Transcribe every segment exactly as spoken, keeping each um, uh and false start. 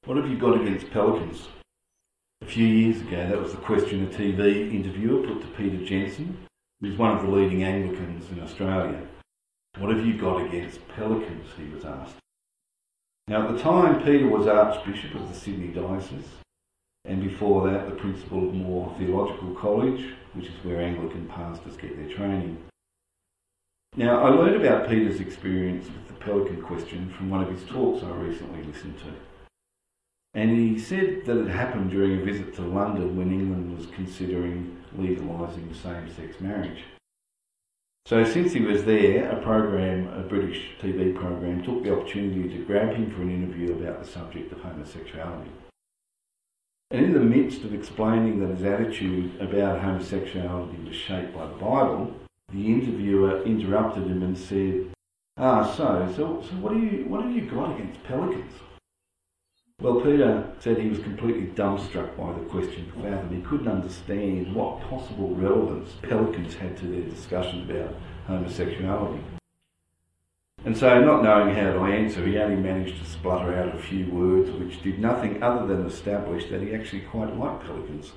What have you got against pelicans? A few years ago, that was the question a T V interviewer put to Peter Jensen, who's one of the leading Anglicans in Australia. What have you got against pelicans, he was asked. Now, at the time, Peter was Archbishop of the Sydney Diocese, and before that, the principal of Moore Theological College, which is where Anglican pastors get their training. Now, I learned about Peter's experience with the pelican question from one of his talks I recently listened to. And he said that it happened during a visit to London when England was considering legalising same-sex marriage. So since he was there, a program, a British T V program, took the opportunity to grab him for an interview about the subject of homosexuality. And in the midst of explaining that his attitude about homosexuality was shaped by the Bible, the interviewer interrupted him and said, "Ah, so, so, so what do you, what have you got against pelicans?" Well, Peter said he was completely dumbstruck by the question to fathom. He couldn't understand what possible relevance pelicans had to their discussion about homosexuality. And so, not knowing how to answer, he only managed to splutter out a few words which did nothing other than establish that he actually quite liked pelicans.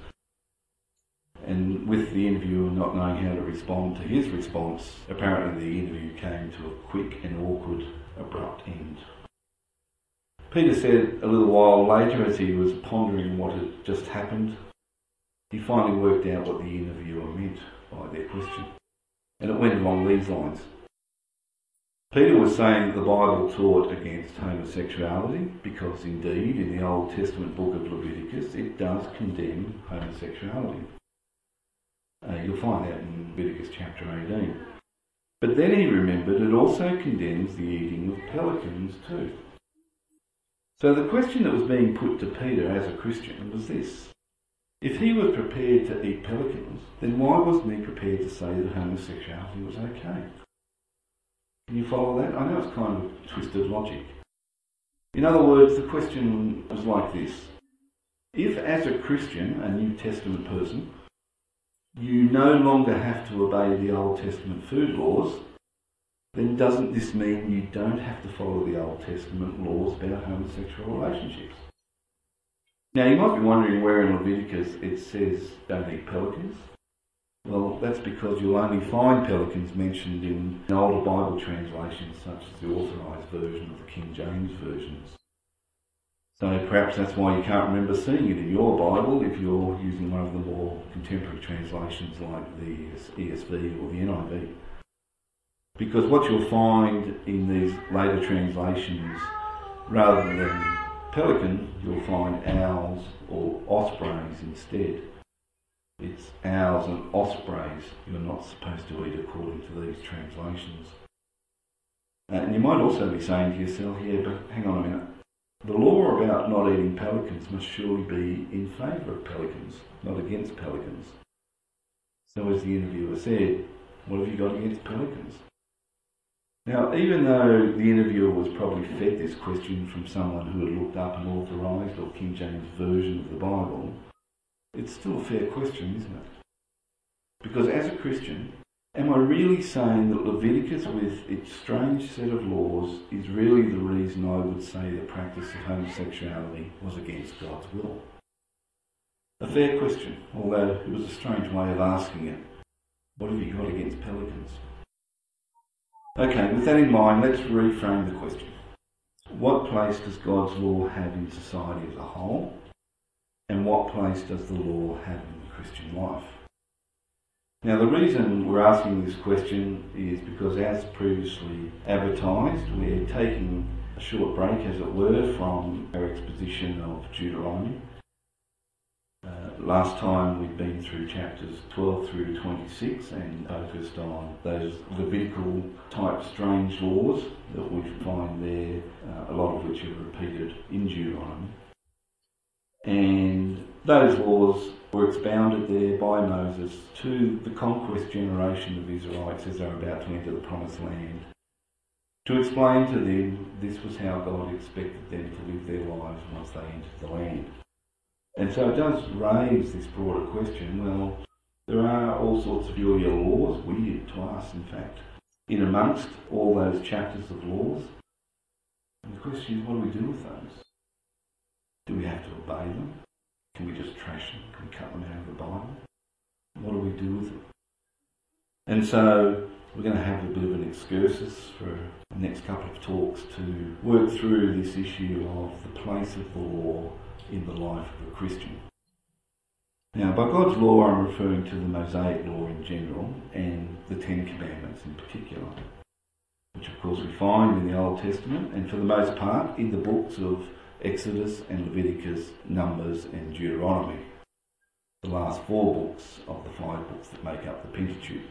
And with the interviewer not knowing how to respond to his response, apparently the interview came to a quick and awkward, abrupt end. Peter said a little while later, as he was pondering what had just happened, he finally worked out what the interviewer meant by their question. And it went along these lines. Peter was saying that the Bible taught against homosexuality because indeed in the Old Testament book of Leviticus it does condemn homosexuality. Uh, you'll find that in Leviticus chapter eighteen. But then he remembered it also condemns the eating of pelicans too. So the question that was being put to Peter as a Christian was this. If he was prepared to eat pelicans, then why wasn't he prepared to say that homosexuality was okay? Can you follow that? I know it's kind of twisted logic. In other words, the question was like this. If as a Christian, a New Testament person, you no longer have to obey the Old Testament food laws, then doesn't this mean you don't have to follow the Old Testament laws about homosexual relationships? Now you might be wondering where in Leviticus it says don't eat pelicans. Well, that's because you'll only find pelicans mentioned in older Bible translations such as the Authorised Version of the King James versions. So perhaps that's why you can't remember seeing it in your Bible if you're using one of the more contemporary translations like the E S V or the N I V. Because what you'll find in these later translations, rather than pelican, you'll find owls or ospreys instead. It's owls and ospreys you're not supposed to eat according to these translations. Uh, and you might also be saying to yourself, yeah, but hang on a minute. The law about not eating pelicans must surely be in favour of pelicans, not against pelicans. So as the interviewer said, what have you got against pelicans? Now, even though the interviewer was probably fed this question from someone who had looked up an Authorised or King James version of the Bible, it's still a fair question, isn't it? Because as a Christian, am I really saying that Leviticus with its strange set of laws is really the reason I would say the practice of homosexuality was against God's will? A fair question, although it was a strange way of asking it. What have you got against pelicans? Okay, with that in mind, let's reframe the question. What place does God's law have in society as a whole? And what place does the law have in the Christian life? Now, the reason we're asking this question is because, as previously advertised, we're taking a short break, as it were, from our exposition of Deuteronomy. Uh, last time we'd been through chapters twelve through to twenty-six and focused on those Levitical type strange laws that we find there, uh, a lot of which are repeated in Deuteronomy. And those laws were expounded there by Moses to the conquest generation of Israelites as they were about to enter the Promised Land, to explain to them this was how God expected them to live their lives once they entered the land. And so it does raise this broader question. Well, there are all sorts of peculiar laws, weird to us in fact, in amongst all those chapters of laws. And the question is, what do we do with those? have to obey them? Can we just trash them? Can we cut them out of the Bible? What do we do with them? And so we're going to have a bit of an excursus for the next couple of talks to work through this issue of the place of the law in the life of a Christian. Now, by God's law, I'm referring to the Mosaic law in general and the Ten Commandments in particular, which of course we find in the Old Testament and for the most part in the books of Exodus and Leviticus, Numbers and Deuteronomy, the last four books of the five books that make up the Pentateuch.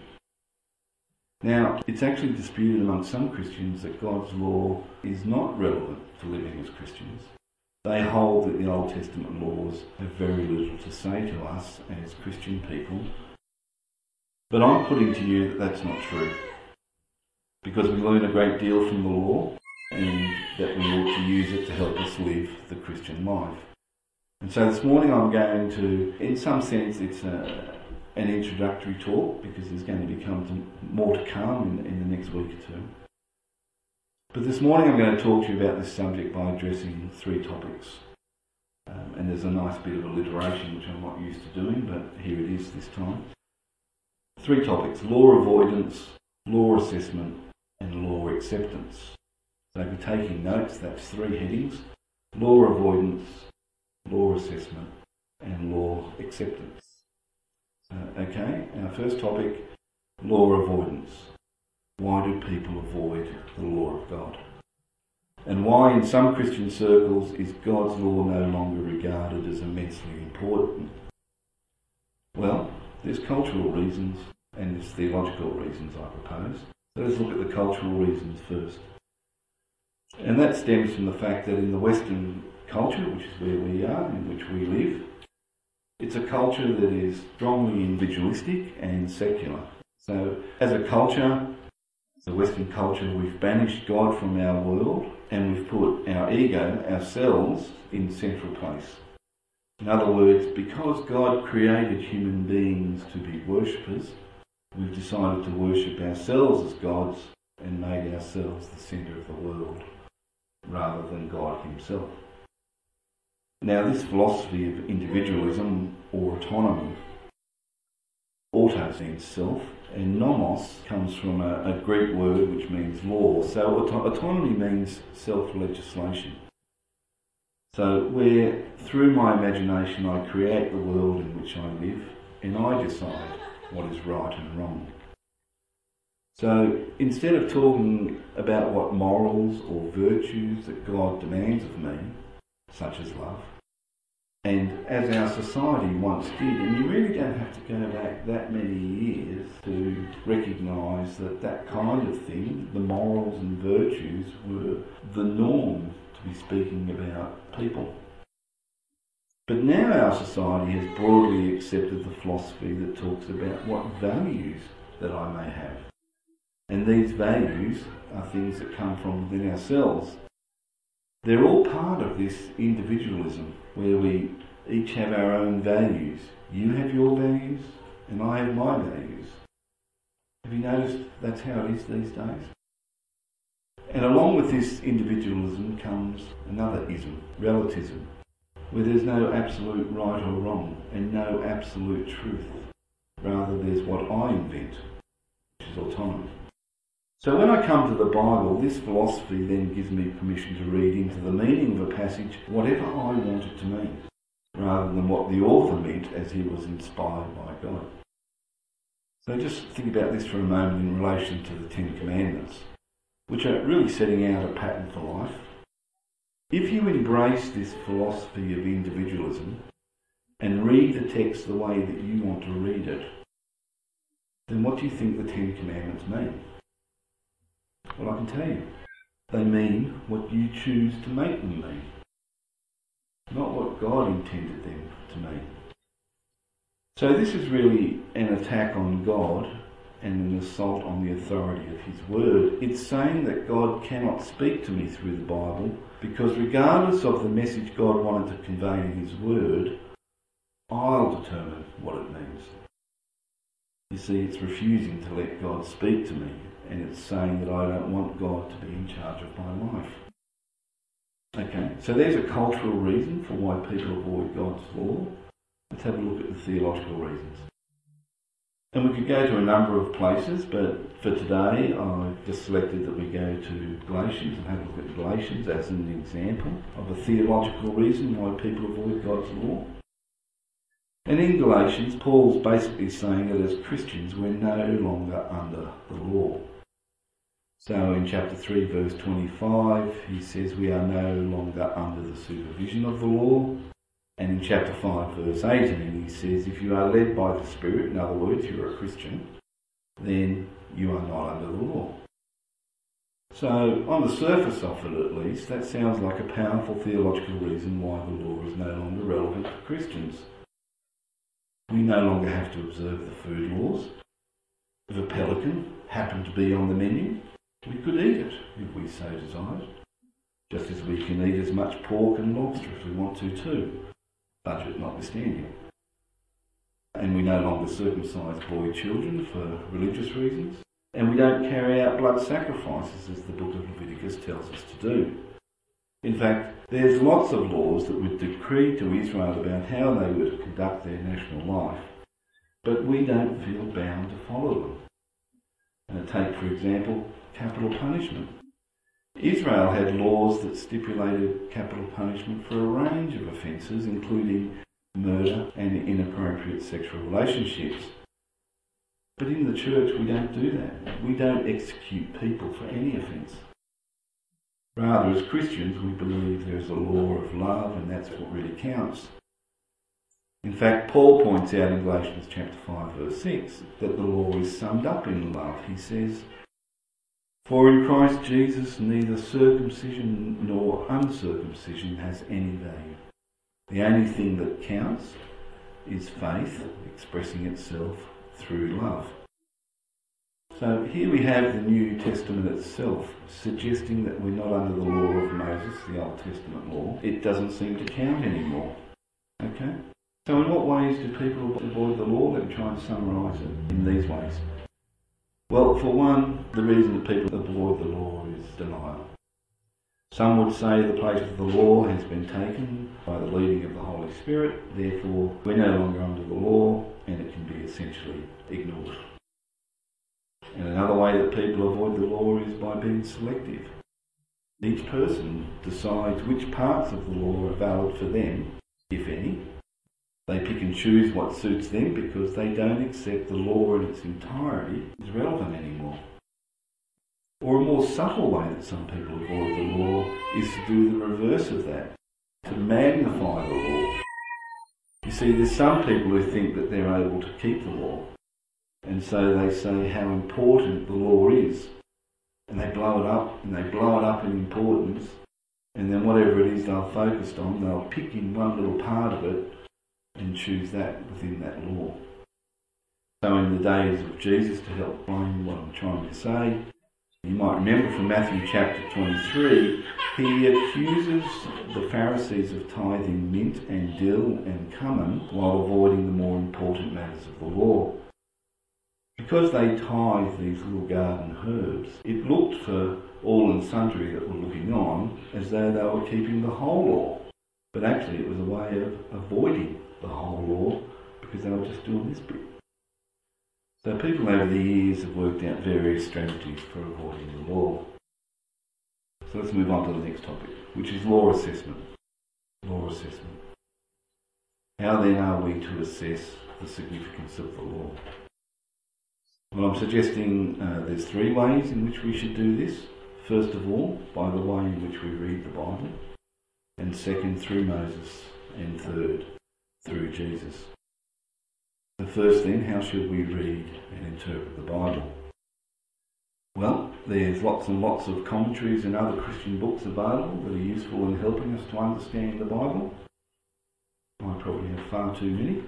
Now, it's actually disputed among some Christians that God's law is not relevant to living as Christians. They hold that the Old Testament laws have very little to say to us as Christian people. But I'm putting to you that that's not true, because we learn a great deal from the law and that we ought to use it to help us live the Christian life. And so this morning I'm going to, in some sense, it's a, an introductory talk, because there's going to become more to come in, in the next week or two. But this morning I'm going to talk to you about this subject by addressing three topics. Um, and there's a nice bit of alliteration which I'm not used to doing, but here it is this time. Three topics: law avoidance, law assessment, and law acceptance. So if you're taking notes, that's three headings: law avoidance, law assessment, and law acceptance. Uh, okay, our first topic, law avoidance. Why do people avoid the law of God? And why in some Christian circles is God's law no longer regarded as immensely important? Well, there's cultural reasons and there's theological reasons, I propose. So let's look at the cultural reasons first. And that stems from the fact that in the Western culture, which is where we are, in which we live, it's a culture that is strongly individualistic and secular. So as a culture, the Western culture, we've banished God from our world and we've put our ego, ourselves, in central place. In other words, because God created human beings to be worshippers, we've decided to worship ourselves as gods and made ourselves the centre of the world rather than God himself. Now, this philosophy of individualism or autonomy, auto means self, and nomos comes from a, a Greek word which means law. So auto- autonomy means self-legislation. So where through my imagination I create the world in which I live and I decide what is right and wrong. So instead of talking about what morals or virtues that God demands of me, such as love, and as our society once did, and you really don't have to go back that many years to recognise that that kind of thing, the morals and virtues, were the norm to be speaking about people. But now our society has broadly accepted the philosophy that talks about what values that I may have. And these values are things that come from within ourselves. They're all part of this individualism where we each have our own values. You have your values and I have my values. Have you noticed that's how it is these days? And along with this individualism comes another ism, relativism, where there's no absolute right or wrong and no absolute truth. Rather, there's what I invent, which is autonomy. So when I come to the Bible, this philosophy then gives me permission to read into the meaning of a passage whatever I want it to mean, rather than what the author meant as he was inspired by God. So just think about this for a moment in relation to the Ten Commandments, which are really setting out a pattern for life. If you embrace this philosophy of individualism and read the text the way that you want to read it, then what do you think the Ten Commandments mean? Well, I can tell you, they mean what you choose to make them mean, not what God intended them to mean. So this is really an attack on God and an assault on the authority of his word. It's saying that God cannot speak to me through the Bible because regardless of the message God wanted to convey in his word, I'll determine what it means. You see, it's refusing to let God speak to me, and it's saying that I don't want God to be in charge of my life. Okay, so there's a cultural reason for why people avoid God's law. Let's have a look at the theological reasons. And we could go to a number of places, but for today I've just selected that we go to Galatians and have a look at Galatians as an example of a theological reason why people avoid God's law. And in Galatians, Paul's basically saying that as Christians we're no longer under the law. So in chapter three verse twenty-five he says we are no longer under the supervision of the law. And in chapter five verse eighteen he says if you are led by the Spirit, in other words you're a Christian, then you are not under the law. So on the surface of it at least, that sounds like a powerful theological reason why the law is no longer relevant to Christians. We no longer have to observe the food laws. If a pelican happened to be on the menu, we could eat it if we so desired, just as we can eat as much pork and lobster if we want to too, budget notwithstanding. And we no longer circumcise boy children for religious reasons, and we don't carry out blood sacrifices as the book of Leviticus tells us to do. In fact, there's lots of laws that were decreed to Israel about how they were to conduct their national life, but we don't feel bound to follow them. Uh, take, for example, capital punishment. Israel had laws that stipulated capital punishment for a range of offences, including murder and inappropriate sexual relationships. But in the church we don't do that. We don't execute people for any offence. Rather, as Christians, we believe there is a law of love, and that's what really counts. In fact, Paul points out in Galatians chapter five verse six that the law is summed up in love. He says, "For in Christ Jesus neither circumcision nor uncircumcision has any value. The only thing that counts is faith expressing itself through love." So here we have the New Testament itself suggesting that we're not under the law of Moses, the Old Testament law. It doesn't seem to count anymore. Okay? So in what ways do people avoid the law? Let me try and summarise it in these ways. Well, for one, the reason that people avoid the law is denial. Some would say the place of the law has been taken by the leading of the Holy Spirit, therefore we're no longer under the law and it can be essentially ignored. And another way that people avoid the law is by being selective. Each person decides which parts of the law are valid for them, if any. They pick and choose what suits them because they don't accept the law in its entirety is relevant anymore. Or a more subtle way that some people avoid the law is to do the reverse of that, to magnify the law. You see, there's some people who think that they're able to keep the law, and so they say how important the law is, and they blow it up, and they blow it up in importance, and then whatever it is they're focused on, they'll pick in one little part of it and choose that within that law. So in the days of Jesus, to help explain what I'm trying to say, you might remember from Matthew chapter twenty-three, he accuses the Pharisees of tithing mint and dill and cumin while avoiding the more important matters of the law. Because they tithed these little garden herbs, it looked for all and sundry that were looking on as though they were keeping the whole law. But actually it was a way of avoiding the whole law because they were just doing this bit. So people over the years have worked out various strategies for avoiding the law. So let's move on to the next topic, which is law assessment. Law assessment. How then are we to assess the significance of the law? Well, I'm suggesting uh, there's three ways in which we should do this. First of all, by the way in which we read the Bible. And second, through Moses. And third, through Jesus. So first then, how should we read and interpret the Bible? Well, there's lots and lots of commentaries and other Christian books available that are useful in helping us to understand the Bible. I probably have far too many.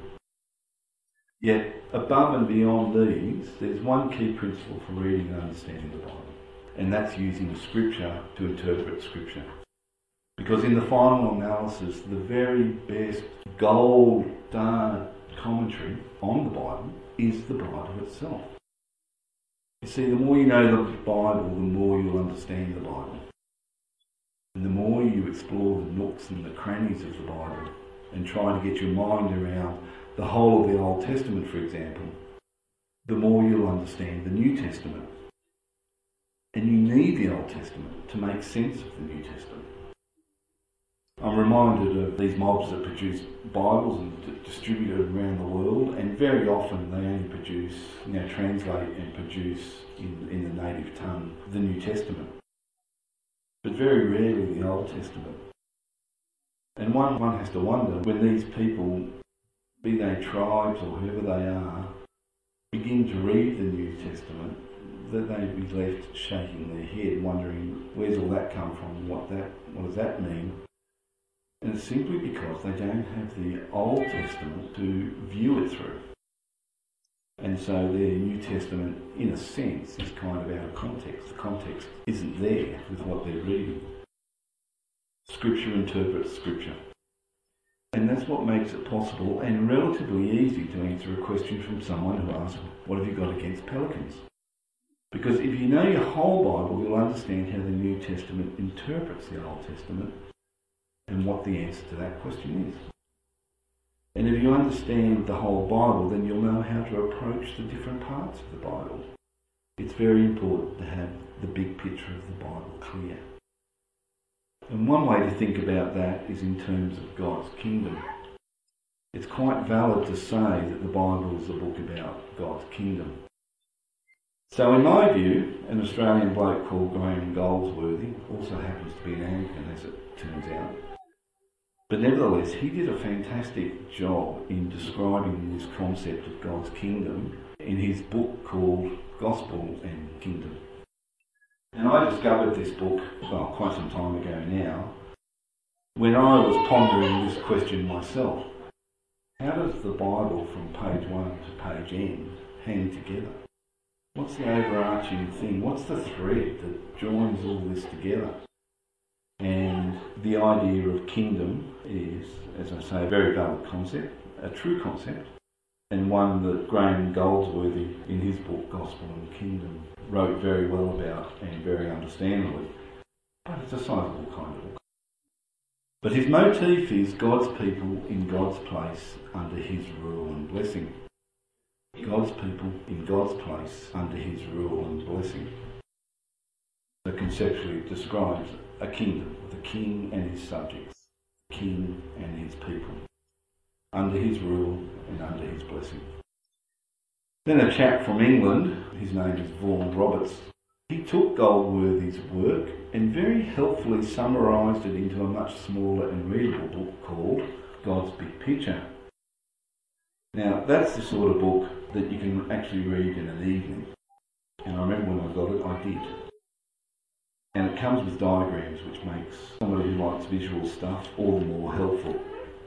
Yet, above and beyond these, there's one key principle for reading and understanding the Bible, and that's using Scripture to interpret Scripture. Because in the final analysis, the very best gold star commentary on the Bible is the Bible itself. You see, the more you know the Bible, the more you'll understand the Bible. And the more you explore the nooks and the crannies of the Bible and try to get your mind around the whole of the Old Testament, for example, the more you'll understand the New Testament. And you need the Old Testament to make sense of the New Testament. I'm reminded of these mobs that produce Bibles and d- distribute it around the world, and very often they only produce, you know, translate and produce in, in the native tongue the New Testament, but very rarely the Old Testament. And one, one has to wonder, when these people, be they tribes or whoever they are, begin to read the New Testament, that they'd be left shaking their head, wondering, where's all that come from? What that? What does that mean? And it's simply because they don't have the Old Testament to view it through. And so their New Testament, in a sense, is kind of out of context. The context isn't there with what they're reading. Scripture interprets Scripture. And that's what makes it possible and relatively easy to answer a question from someone who asks, what have you got against pelicans? Because if you know your whole Bible, you'll understand how the New Testament interprets the Old Testament and what the answer to that question is. And if you understand the whole Bible, then you'll know how to approach the different parts of the Bible. It's very important to have the big picture of the Bible clear. And one way to think about that is in terms of God's kingdom. It's quite valid to say that the Bible is a book about God's kingdom. So in my view, an Australian bloke called Graham Goldsworthy, also happens to be an Anglican as it turns out, but nevertheless he did a fantastic job in describing this concept of God's kingdom in his book called Gospel and Kingdom. And I discovered this book, well, quite some time ago now, when I was pondering this question myself. How does the Bible from page one to page end hang together? What's the overarching thing? What's the thread that joins all this together? And the idea of kingdom is, as I say, a very valid concept, a true concept, and one that Graham Goldsworthy, in his book Gospel and Kingdom, wrote very well about and very understandably. But it's a sizable kind of book. But his motif is God's people in God's place under his rule and blessing. God's people in God's place under his rule and blessing. So conceptually it describes a kingdom with a king and his subjects, a king and his people, under his rule and under his blessing. Then a chap from England, his name is Vaughan Roberts, he took Goldsworthy's work and very helpfully summarised it into a much smaller and readable book called God's Big Picture. Now that's the sort of book that you can actually read in an evening. And I remember when I got it, I did. And it comes with diagrams, which makes somebody who likes visual stuff all the more helpful.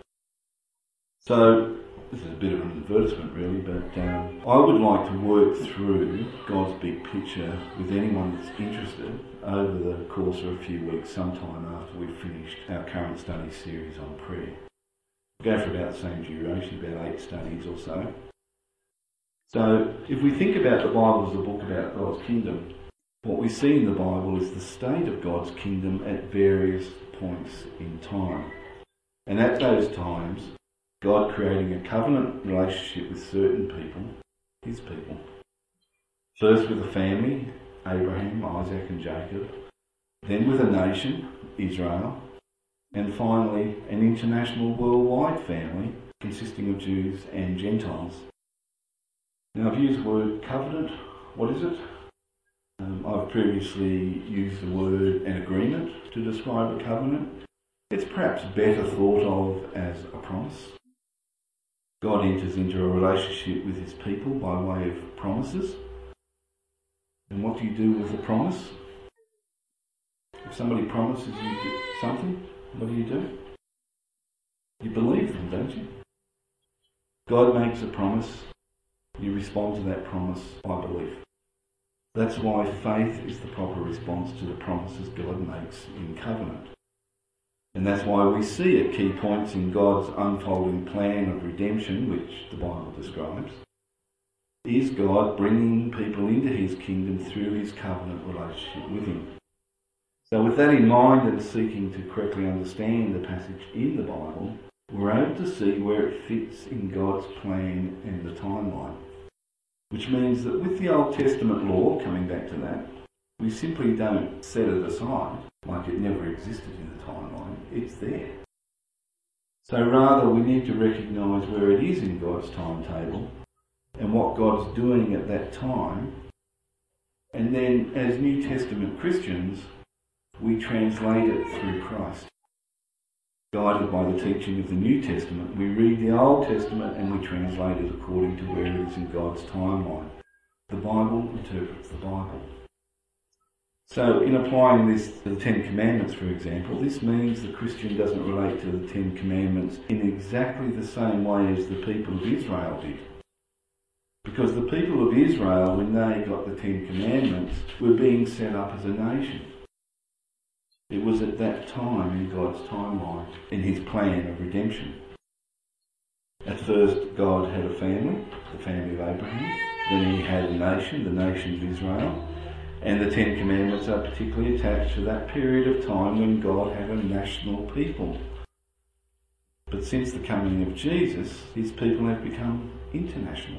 So, this is a bit of an advertisement really, but um, I would like to work through God's big picture with anyone that's interested over the course of a few weeks, sometime after we've finished our current study series on prayer. We'll go for about the same duration, about eight studies or so. So, if we think about the Bible as a book about God's kingdom, what we see in the Bible is the state of God's kingdom at various points in time. And at those times, God creating a covenant relationship with certain people, his people. First with a family, Abraham, Isaac and Jacob. Then with a nation, Israel. And finally, an international worldwide family consisting of Jews and Gentiles. Now I've used the word covenant. What is it? Um, I've previously used the word an agreement to describe a covenant. It's perhaps better thought of as a promise. God enters into a relationship with his people by way of promises. And what do you do with the promise? If somebody promises you something, what do you do? You believe them, don't you? God makes a promise. You respond to that promise by belief. That's why faith is the proper response to the promises God makes in covenant. And that's why we see at key points in God's unfolding plan of redemption, which the Bible describes, is God bringing people into his kingdom through his covenant relationship with him. So with that in mind and seeking to correctly understand the passage in the Bible, we're able to see where it fits in God's plan and the timeline. Which means that with the Old Testament law, coming back to that, we simply don't set it aside like it never existed in the timeline. It's there. So rather we need to recognise where it is in God's timetable and what God's doing at that time. And then as New Testament Christians, we translate it through Christ. Guided by the teaching of the New Testament, we read the Old Testament and we translate it according to where it is in God's timeline. The Bible interprets the Bible. So in applying this to the Ten Commandments, for example, this means the Christian doesn't relate to the Ten Commandments in exactly the same way as the people of Israel did. Because the people of Israel, when they got the Ten Commandments, were being set up as a nation. It was at that time in God's timeline, in his plan of redemption. At first, God had a family, the family of Abraham. Then he had a nation, the nation of Israel. And the Ten Commandments are particularly attached to that period of time when God had a national people. But since the coming of Jesus, his people have become international.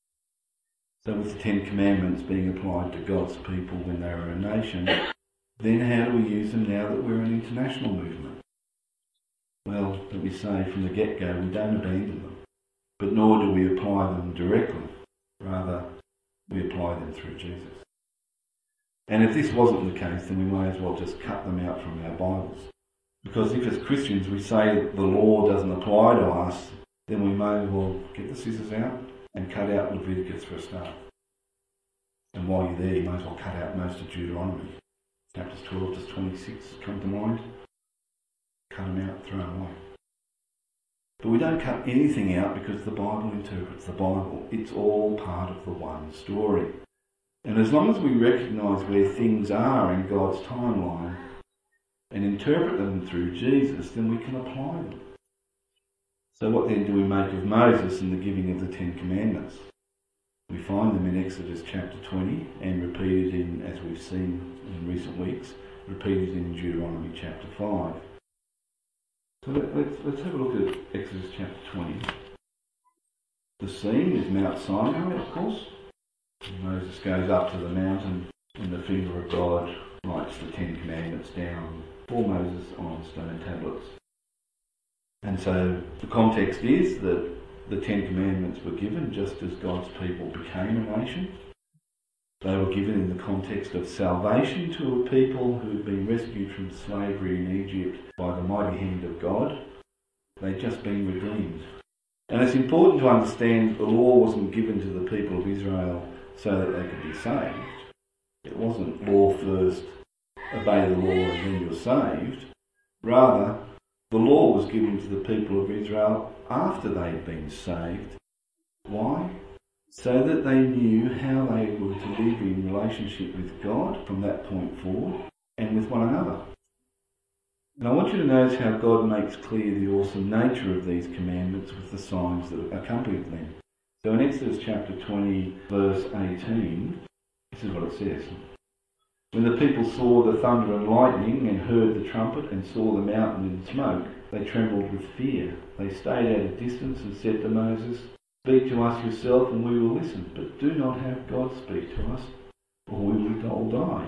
So with the Ten Commandments being applied to God's people when they were a nation, then how do we use them now that we're an international movement? Well, let me say from the get-go, we don't abandon them, but nor do we apply them directly. Rather, we apply them through Jesus. And if this wasn't the case, then we may as well just cut them out from our Bibles. Because if as Christians we say that the law doesn't apply to us, then we may as well get the scissors out and cut out Leviticus for a start. And while you're there, you may as well cut out most of Deuteronomy. Chapters twelve to twenty-six come to mind. Cut them out, throw them away. But we don't cut anything out because the Bible interprets the Bible. It's all part of the one story. And as long as we recognise where things are in God's timeline and interpret them through Jesus, then we can apply them. So what then do we make of Moses and the giving of the Ten Commandments? We find them in Exodus chapter twenty and repeated in, as we've seen in recent weeks, repeated in Deuteronomy chapter five. So let, let's, let's have a look at Exodus chapter twenty. The scene is Mount Sinai, of course. Moses goes up to the mountain and the finger of God writes the Ten Commandments down for Moses on stone tablets. And so the context is that the Ten Commandments were given just as God's people became a nation. They were given in the context of salvation to a people who had been rescued from slavery in Egypt by the mighty hand of God. They'd just been redeemed. And it's important to understand the law wasn't given to the people of Israel so that they could be saved. It wasn't law first, obey the law and then you're saved. Rather, the law was given to the people of Israel after they'd been saved. Why? So that they knew how they were to live in relationship with God from that point forward and with one another. And I want you to notice how God makes clear the awesome nature of these commandments with the signs that accompany them. So in Exodus chapter twenty, verse eighteen, this is what it says. When the people saw the thunder and lightning and heard the trumpet and saw the mountain in smoke, they trembled with fear. They stayed at a distance and said to Moses, "Speak to us yourself and we will listen, but do not have God speak to us, or we will all die."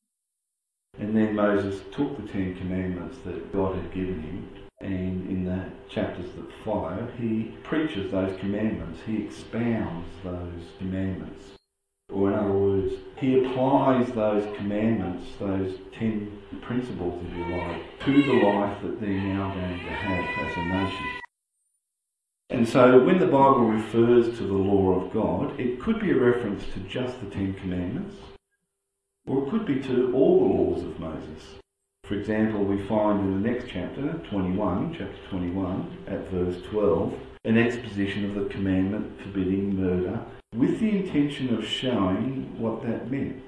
And then Moses took the Ten Commandments that God had given him, and in the chapters that follow, he preaches those commandments. He expounds those commandments. Or in other words, he applies those commandments, those ten principles, if you like, to the life that they're now going to have as a nation. And so when the Bible refers to the law of God, it could be a reference to just the Ten Commandments, or it could be to all the laws of Moses. For example, we find in the next chapter, twenty-one, chapter twenty-one, at verse twelve, an exposition of the commandment forbidding murder with the intention of showing what that meant.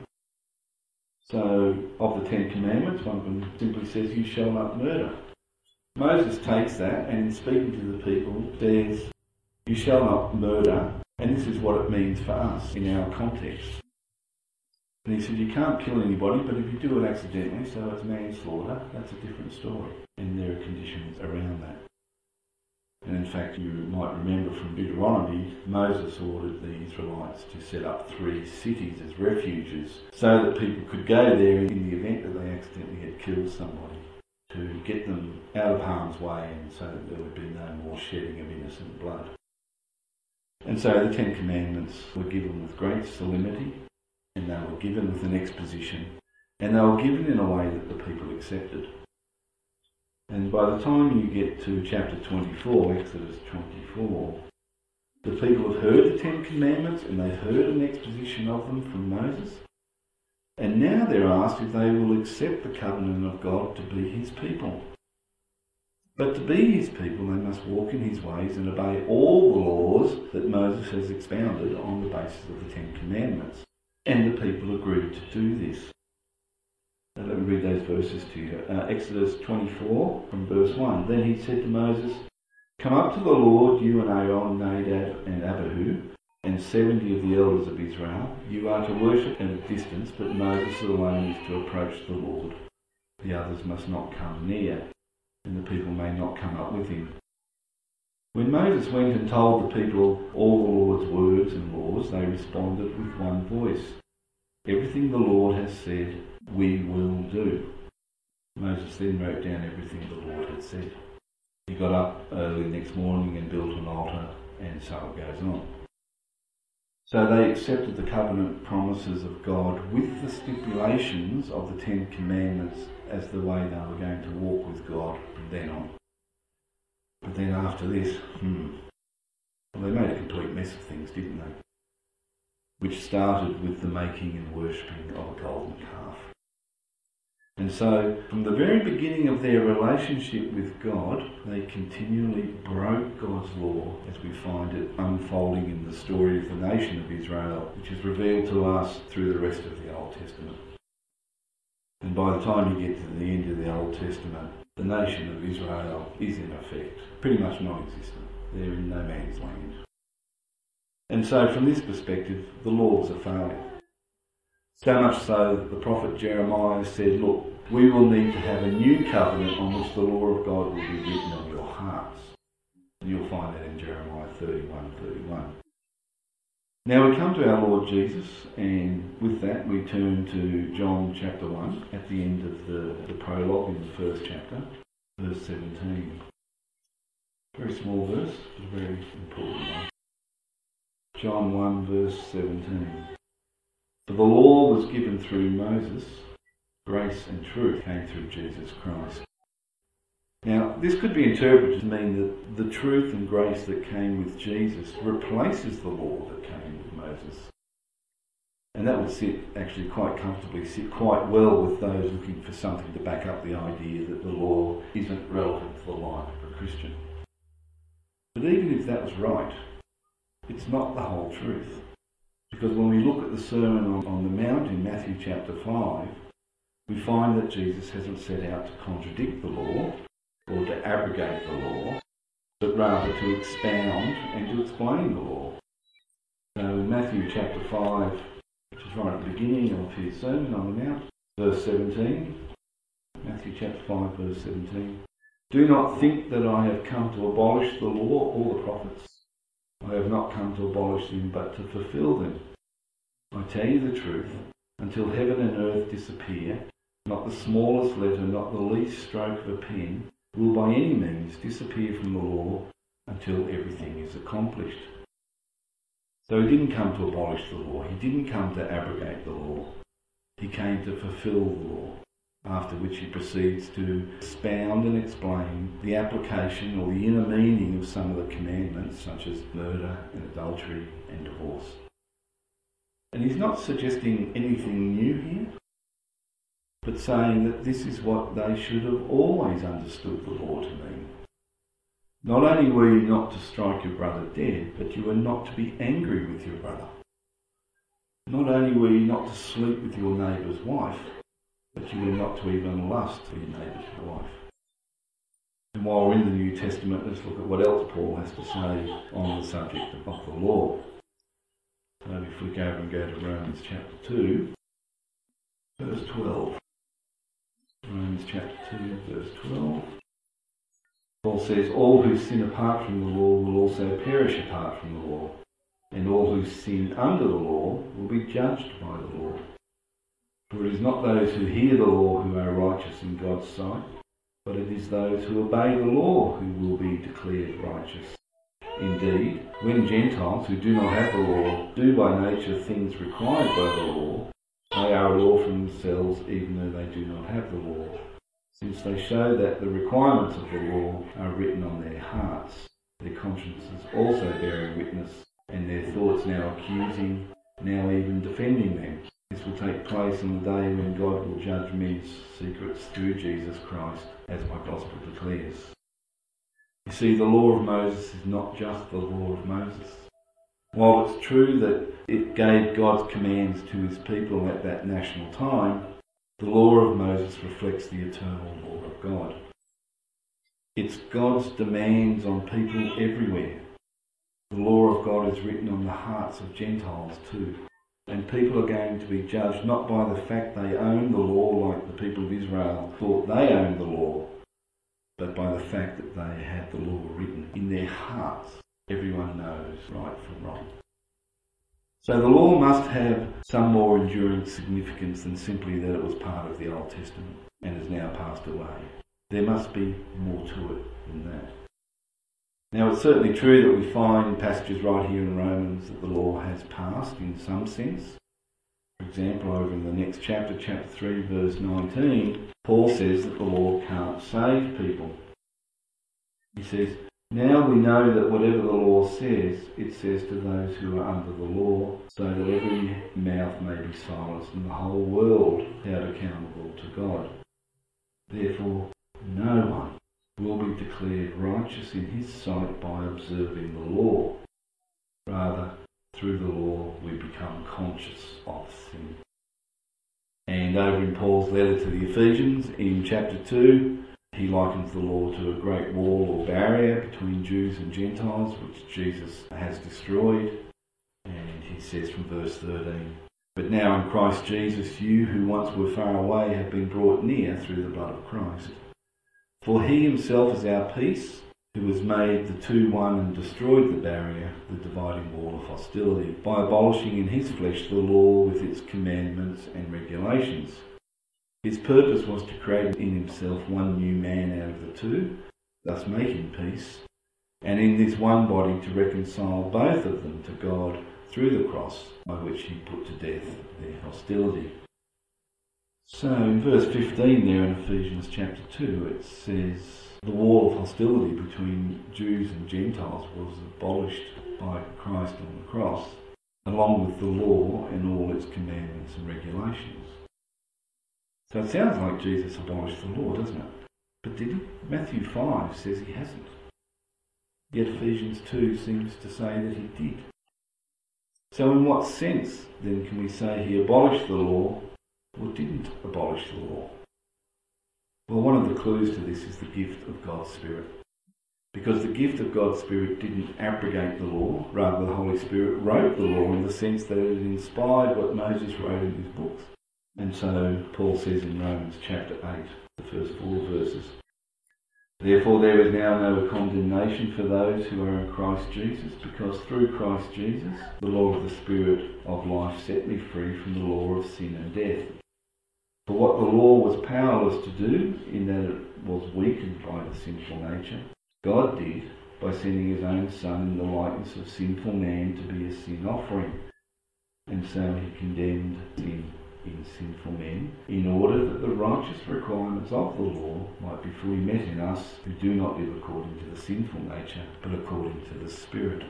So, of the Ten Commandments, one of them simply says, "You shall not murder." Moses takes that and in speaking to the people says, "You shall not murder," and this is what it means for us in our context. And he said, you can't kill anybody, but if you do it accidentally, so it's manslaughter, that's a different story. And there are conditions around that. And in fact, you might remember from Deuteronomy, Moses ordered the Israelites to set up three cities as refuges so that people could go there in the event that they accidentally had killed somebody, to get them out of harm's way and so that there would be no more shedding of innocent blood. And so the Ten Commandments were given with great solemnity, and they were given with an exposition, and they were given in a way that the people accepted. And by the time you get to chapter twenty-four, Exodus twenty-four, the people have heard the Ten Commandments and they've heard an exposition of them from Moses. And now they're asked if they will accept the covenant of God to be his people. But to be his people, they must walk in his ways and obey all the laws that Moses has expounded on the basis of the Ten Commandments. And the people agreed to do this. Now let me read those verses to you. Uh, Exodus twenty-four from verse one. Then he said to Moses, come up to the Lord, you and Aaron, Nadab and Abihu, and seventy of the elders of Israel. You are to worship at a distance, but Moses alone is to approach the Lord. The others must not come near, and the people may not come up with him. When Moses went and told the people all the Lord's words and laws, they responded with one voice. Everything the Lord has said, we will do. Moses then wrote down everything the Lord had said. He got up early the next morning and built an altar, and so it goes on. So they accepted the covenant promises of God with the stipulations of the Ten Commandments as the way they were going to walk with God from then on. But then after this, hmm, well, they made a complete mess of things, didn't they? Which started with the making and worshipping of a golden calf. And so, from the very beginning of their relationship with God, they continually broke God's law as we find it unfolding in the story of the nation of Israel, which is revealed to us through the rest of the Old Testament. And by the time you get to the end of the Old Testament, the nation of Israel is in effect pretty much non-existent. They're in no man's land. And so from this perspective, the law was a failure. So much so that the prophet Jeremiah said, look, we will need to have a new covenant on which the law of God will be written on your hearts. And you'll find that in Jeremiah thirty-one thirty-one. Now we come to our Lord Jesus, and with that we turn to John chapter one, at the end of the, the prologue in the first chapter, verse seventeen. Very small verse, but a very important one. John one verse seventeen. For the law was given through Moses, grace and truth came through Jesus Christ. Now, this could be interpreted to mean that the truth and grace that came with Jesus replaces the law that came with Moses. And that would sit, actually quite comfortably, sit quite well with those looking for something to back up the idea that the law isn't relevant to the life of a Christian. But even if that was right, it's not the whole truth. Because when we look at the Sermon on, on the Mount in Matthew chapter five, we find that Jesus hasn't set out to contradict the law or to abrogate the law, but rather to expound and to explain the law. So in Matthew chapter five, which is right at the beginning of his Sermon on the Mount, verse seventeen, Matthew chapter five, verse seventeen, do not think that I have come to abolish the law or the prophets. I have not come to abolish them, but to fulfill them. I tell you the truth, until heaven and earth disappear, not the smallest letter, not the least stroke of a pen, will by any means disappear from the law until everything is accomplished. So he didn't come to abolish the law. He didn't come to abrogate the law. He came to fulfill the law, after which he proceeds to expound and explain the application or the inner meaning of some of the commandments, such as murder and adultery and divorce. And he's not suggesting anything new here, but saying that this is what they should have always understood the law to mean. Not only were you not to strike your brother dead, but you were not to be angry with your brother. Not only were you not to sleep with your neighbour's wife, but you were not to even lust for your neighbour's wife. And while we're in the New Testament, let's look at what else Paul has to say on the subject of the law. So if we go over and go to Romans chapter two, verse twelve. Romans chapter two, verse twelve. Paul says, all who sin apart from the law will also perish apart from the law, and all who sin under the law will be judged by the law. For it is not those who hear the law who are righteous in God's sight, but it is those who obey the law who will be declared righteous. Indeed, when Gentiles who do not have the law do by nature things required by the law, they are a law for themselves even though they do not have the law, since they show that the requirements of the law are written on their hearts, their consciences also bearing witness, and their thoughts now accusing, now even defending them. This will take place on the day when God will judge men's secrets through Jesus Christ, as my gospel declares. You see, the law of Moses is not just the law of Moses. While it's true that it gave God's commands to his people at that national time, the law of Moses reflects the eternal law of God. It's God's demands on people everywhere. The law of God is written on the hearts of Gentiles too. And people are going to be judged not by the fact they own the law like the people of Israel thought they owned the law, but by the fact that they had the law written in their hearts. Everyone knows right from wrong. So the law must have some more enduring significance than simply that it was part of the Old Testament and has now passed away. There must be more to it than that. Now, it's certainly true that we find passages right here in Romans that the law has passed in some sense. For example, over in the next chapter, chapter three, verse nineteen, Paul says that the law can't save people. He says, now we know that whatever the law says, it says to those who are under the law, so that every mouth may be silenced and the whole world held accountable to God. Therefore, no one will be declared righteous in his sight by observing the law. Rather, through the law we become conscious of sin. And over in Paul's letter to the Ephesians, in chapter two, he likens the law to a great wall or barrier between Jews and Gentiles, which Jesus has destroyed. And he says from verse thirteen, but now in Christ Jesus, you who once were far away have been brought near through the blood of Christ. For he himself is our peace, who has made the two one and destroyed the barrier, the dividing wall of hostility, by abolishing in his flesh the law with its commandments and regulations. His purpose was to create in himself one new man out of the two, thus making peace, and in this one body to reconcile both of them to God through the cross, by which he put to death their hostility. So in verse fifteen there in Ephesians chapter two, it says, the wall of hostility between Jews and Gentiles was abolished by Christ on the cross, along with the law and all its commandments and regulations. So it sounds like Jesus abolished the law, doesn't it? But did he? Matthew five says he hasn't. Yet Ephesians two seems to say that he did. So in what sense then can we say he abolished the law or didn't abolish the law? Well, one of the clues to this is the gift of God's Spirit. Because the gift of God's Spirit didn't abrogate the law, rather the Holy Spirit wrote the law in the sense that it inspired what Moses wrote in his books. And so Paul says in Romans chapter eight, the first four verses, therefore there is now no condemnation for those who are in Christ Jesus, because through Christ Jesus the law of the Spirit of life set me free from the law of sin and death. For what the law was powerless to do, in that it was weakened by the sinful nature, God did by sending his own Son in the likeness of sinful man to be a sin offering. And so he condemned sin in sinful men, in order that the righteous requirements of the law might be fully met in us who do not live according to the sinful nature, but according to the Spirit.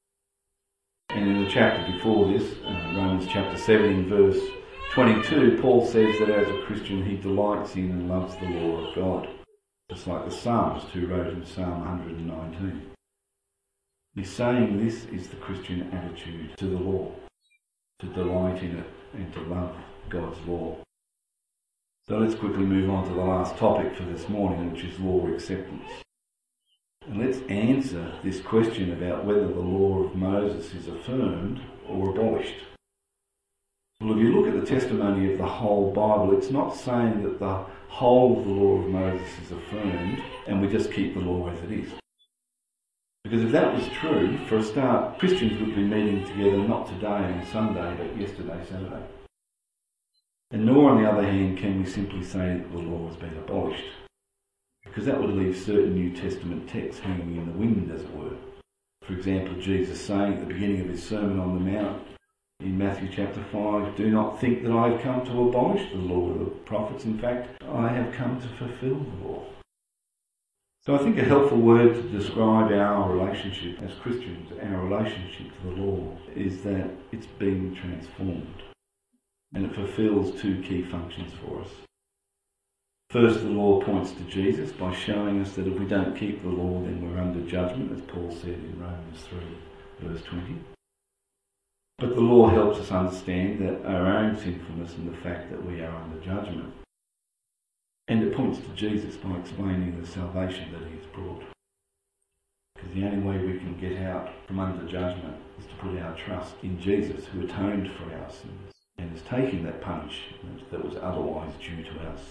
And in the chapter before this, uh, Romans chapter seven, verse twenty-two, Paul says that as a Christian he delights in and loves the law of God, just like the psalmist who wrote in Psalm one hundred nineteen. He's saying this is the Christian attitude to the law, to delight in it and to love God's law. So let's quickly move on to the last topic for this morning, which is law acceptance. And let's answer this question about whether the law of Moses is affirmed or abolished. Well, if you look at the the testimony of the whole Bible. It's not saying that the whole of the law of Moses is affirmed and we just keep the law as it is. Because if that was true, for a start, Christians would be meeting together not today on Sunday, but yesterday, Saturday. And nor, on the other hand, can we simply say that the law has been abolished, because that would leave certain New Testament texts hanging in the wind, as it were. For example, Jesus saying at the beginning of his Sermon on the Mount in Matthew chapter five, "Do not think that I have come to abolish the law of the prophets. In fact, I have come to fulfill the law." So I think a helpful word to describe our relationship as Christians, our relationship to the law, is that it's been transformed. And it fulfills two key functions for us. First, the law points to Jesus by showing us that if we don't keep the law, then we're under judgment, as Paul said in Romans three, verse twenty. But the law helps us understand that our own sinfulness and the fact that we are under judgment. And it points to Jesus by explaining the salvation that he has brought. Because the only way we can get out from under judgment is to put our trust in Jesus, who atoned for our sins and is taking that punishment that was otherwise due to us.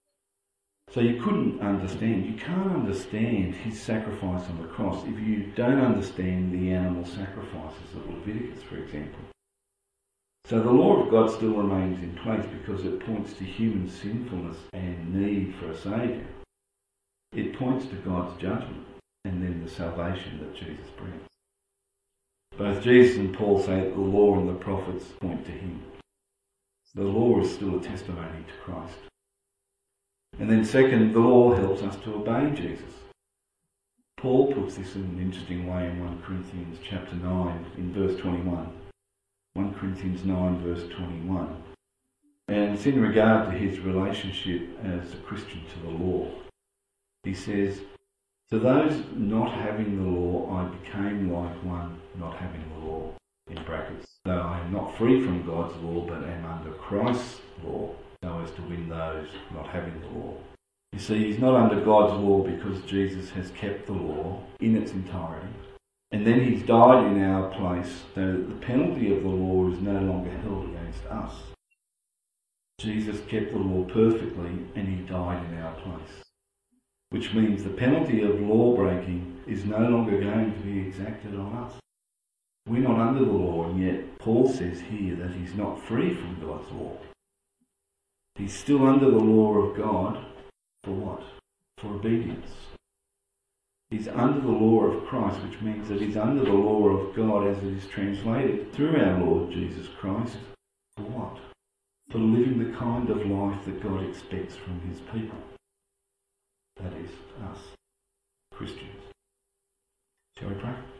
So you couldn't understand, you can't understand his sacrifice on the cross if you don't understand the animal sacrifices of Leviticus, for example. So the law of God still remains in place because it points to human sinfulness and need for a saviour. It points to God's judgment and then the salvation that Jesus brings. Both Jesus and Paul say that the law and the prophets point to him. The law is still a testimony to Christ. And then second, the law helps us to obey Jesus. Paul puts this in an interesting way in First Corinthians chapter nine in verse twenty-one. First Corinthians nine verse twenty-one. And it's in regard to his relationship as a Christian to the law. He says, "To those not having the law, I became like one not having the law," in brackets, "though I am not free from God's law, but am under Christ's law, so as to win those not having the law." You see, he's not under God's law because Jesus has kept the law in its entirety. And then he's died in our place so that the penalty of the law is no longer held against us. Jesus kept the law perfectly and he died in our place. Which means the penalty of law breaking is no longer going to be exacted on us. We're not under the law, and yet Paul says here that he's not free from God's law. He's still under the law of God for what? For obedience. He's under the law of Christ, which means that he's under the law of God as it is translated through our Lord Jesus Christ. For what? For living the kind of life that God expects from his people. That is us, Christians. Shall we pray?